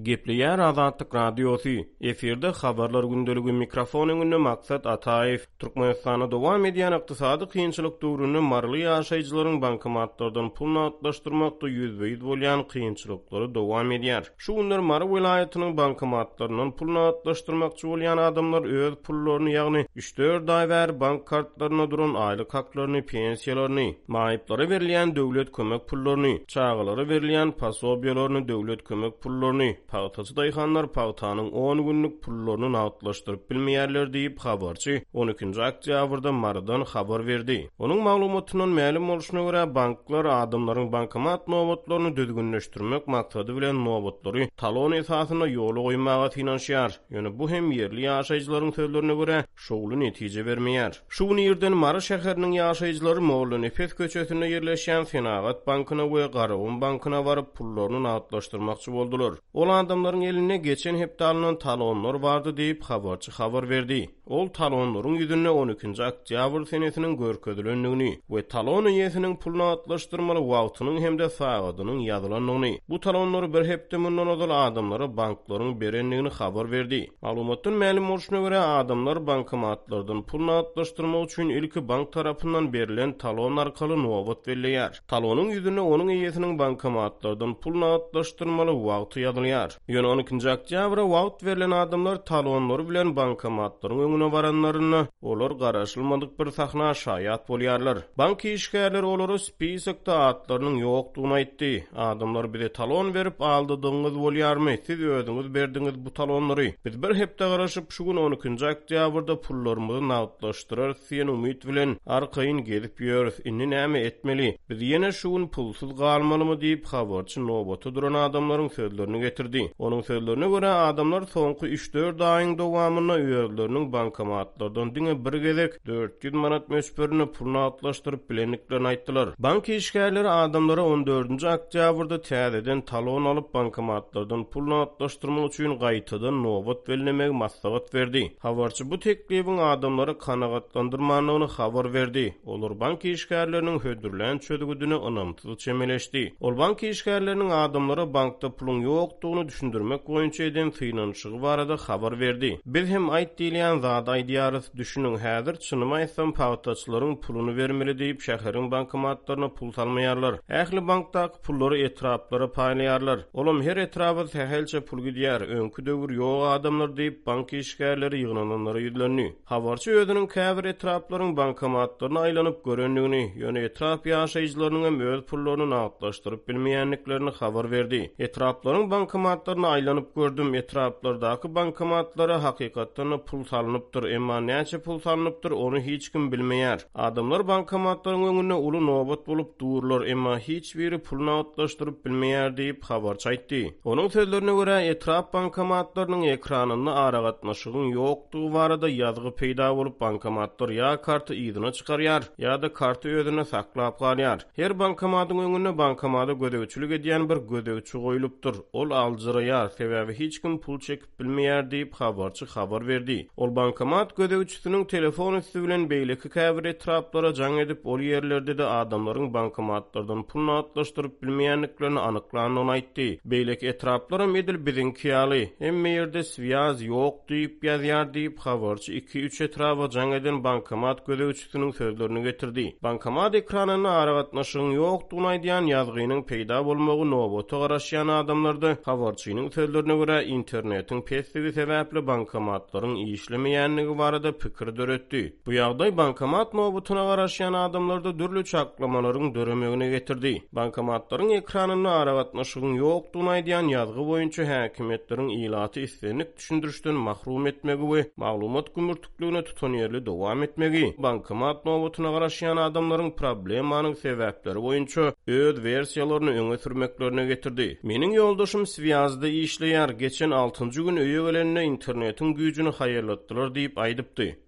Gepleýär Azatlyk radiosu. Eferde habarlar gündeligi mikrofon öňünde maksat Ataev. Türkmenistanda dowam edýän ykdysady kynçylyk döwründe marly ýaşaýjylaryň bankomatlardan pulny atlaşdyrmakda ýüzbeýiz bolýan kynçylyklary dowam edýär. Şu günler Mary vilayatynyň bankomatlarynyň pulny atlaşdyrmakçy bolýan adamlar öz pullaryny, ýagny 3-4 ay bäri bank kartlaryna duran aýlyk haklaryny, pensiýalaryny, maýyplara berilýän döwlet kömek pullaryny, çağalara berilýän pasobiýalaryny, döwlet kömek pullaryny, paýtaçy daýhanlar paýtanyň 10 günlük pullaryny nagtlaşdyryp bilmeýärler diýip habarçy 12-nji oktýabrda Marydan habar berdi. Onuň maglumatyndan ma'lum boluşyna görä banklar adamlaryň bankomat nowbatlaryny düzgünleşdirmek maksady bilen nowbatlary talon esasyna ýola goýmaga finansiýar. Ýöne bu hem yerli ýaşaýjylaryň sözlerine görä şogly netije bermeýär. Şu ýerden Mary şäheriniň ýaşaýjylary Moğol Nefes köçesinde ýerleşýän Fenagat bankyna we Garawun bankyna baryp pullaryny nagtlaşdyrmakçy boldular. Ol adamlaryň eline geçen hepde alynan talonlar bardy diýip habarçy habar berdi. Ol talonlaryň ýüzüne 12-nji oktýabr senesiniň görkezlendigini we talon ýesiniň pulny atlaşdyrmaly wagtynyň hemde sagadynyň ýazylanlygyny. Bu talonlary bir hepde mundan ozal adamlara banklaryň berenligini habar berdi. Maglumatdan ma'lum boluşyna görä adamlar bankomatlardan pulny atlaşdyrmak üçin ilki bank tarapyndan berilen talon arkaly nowbat belleýär. Talonyň ýüzüne onuň ýesiniň bankomatlardan pulny atlaşdyrmaly wagty ýazylýar. Ýöne 12-nji oktýabra wagt berilen adamlar talonlary bilen bankomatlaryň öňüne baranlaryny olar garaşylmadyk bir sahna şaýat bolýarlar. Bank işgärleri olary spisakda atlarynyň ýokdugyny aýtdy. Adamlar bize talon berip aldydyňyz bolýarmy? Siz özüňiz berdiňiz bu talonlary. Biz bir hepde garaşyp şu gün 12-nji oktýabrda pullarymyzy nagtlaşdyrar diýen umyt bilen arkaýyn gezip ýörüs. Inni näme etmeli? Biz ýene şu gün pulsuz galmalymy diýip habarçy nowbata duran adamlaryň sözlerini getirdi. Onuň sözlerine görä adamlar soňky 3-4 aýyň dowamyna özleriniň bankomatlardan diňe bir gezek 400 manat mösperini pulny atlaşdyryp bilenliklerini aýtdylar. Bank işgärleri adamlara 14-nji oktýabrda täzeden talon alyp bankomatlardan pulny atlaşdyrmak üçin gaýtadan nowbat bellemek maslahat berdi. Habarçy bu teklibiň adamlara kanagatlandyrmanlygyny habar berdi. Olar bank işgärleriniň hödürlän çödügüdüni ynamsyz çemeleşdi. Ol bank işgärleriniň adamlara bankda pulun ýokdugyny düşündirmek goýunça eden finansygy barada habar berdi. Biz hem aýtdylýan zat aýdýarys, düşünüň häzir çynymy aýtsam paýtaçylaryň puluny bermeli diýip şäheriň bankomatlaryna pul salmaýarlar. Ähli bankdaky pullary etraplara paýlaýarlar. Olam her etrapy tähelçe pul gidýär. Öňkü döwür ýok adamlar diýip bank işgärleri ýygnalanlary ýüzlendi. Habarçy özüniň käbir etraplaryň bankomatlaryna aýlanyp görenligini, ýöne etrap ýaşaýjylarynyň hem öz pullaryny nagtlaşdyryp bilmeýänliklerini habar berdi. Etraplaryň bankomatlaryna aýlanyp gördüm. Etraplardaky bankomatlara hakykatdan pul salanypdyr, emma näçe pul salanypdyr onu hiç kim bilmeýär. Adamlar bankomatlaryň öňüne uly nowbat bolup dururlar, emma hiç biri pulny atlaşdyryp bilmeýär diýip habarçy aýtdy. Onuň sözlerine görä etrap bankomatlarynyň ekranyny aragatmaşygyň ýokdugy barada ýazgy peýda bolup bankomatlar ýa karty ýygyna çykarýar, ýa-da karty özüne saklap galýar. Her bankomatyň öňüne bankomata gödegçilik edýän bir gödegçi goýulypdyr. Ol aldyraýar, sebäbi hiç kim pul çekip bilmeýär diýip habarçy habar berdi. Ol bankomat gödegçisiniň telefon üstü bilen beýleki käbir etraplara jaň edip ol ýerlerde de adamlaryň bankomatlardan pulny atlaşdyryp bilmeýänliklerini anyklanyny aýtdy. Beýleki etraplara medil biziňki ýaly, hemme ýerde swýaz ýok diýip ýazýar diýip habarçy 2-3 etrapa jaň eden bankomat gödegçisiniň sözlerini getirdi. Bankomat ekranyny aragatmaşygyň ýokdugyny aýdýan ýazgynyň peýda bolmagy nowbata garaşýan adamlarda habarçynyň sözlerine görä internetiň pestligi sebäpli bankomatlaryň işlemeýänligi barada pikir döretdi. Bu ýagdaý bankomat nowbatyna garaşýan adamlarda dürli çaklamalaryň döremegine getirdi. Bankomatlaryň ekranyny aragatmaşygyň ýokdugyny aýdýan ýazgy boýunça häkimetleriň ilaty islenip düşündirişden mahrum etmegi we maglumat gümürtükligine tutan ýerli dowam etmegi bankomat nowbatyna garaşýan adamlaryň problemanyň sebäpleri boýunça öz versiýalaryny öňe sürmeklerine getirdi. Meniň ýoldaşym Swýazda işleýär, geçen 6-njy gün öýe gelenine internetiň güýjüni haýerlatdylar diýip aýdypdy.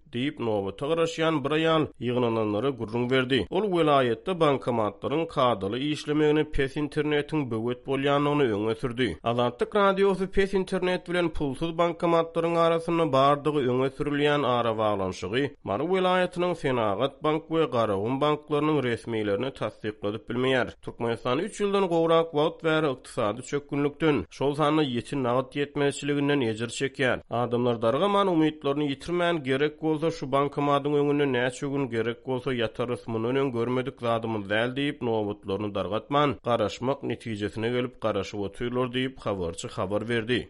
diýip nowata garaşýan bir aýal ýygnananlara gurrun berdi. Ol welaýetde bankomatlaryň kadaly işlemegini pes internetiň böwet bolýanyny öňe sürdi. Azatlyk radiosy pes internet bilen pulsuz bankomatlaryň arasyny bardygy öňe sürilýän ara baglanşygy Mary welaýatynyň Senagat bank we Garagun banklarynyň resmiýlerini tasdik edip bilmeýär. Türkmenistan 3 ýyldan gowrak wagt bäri ykdysady çökünlükden, şol sany ýetin nagat ýetmezçiliginden ejir çekýär. Adamlar dargaman umytlaryny ýitirmän gerek bolsa şu bankomatyň öňüne näçe gün gerek bolsa ýatarys munyň görmedik zadymyz däl diýip nowatlaryny dargatman, garaşmak netijesine gelip garaşyp oturýarlar diýip habarçy habar berdi.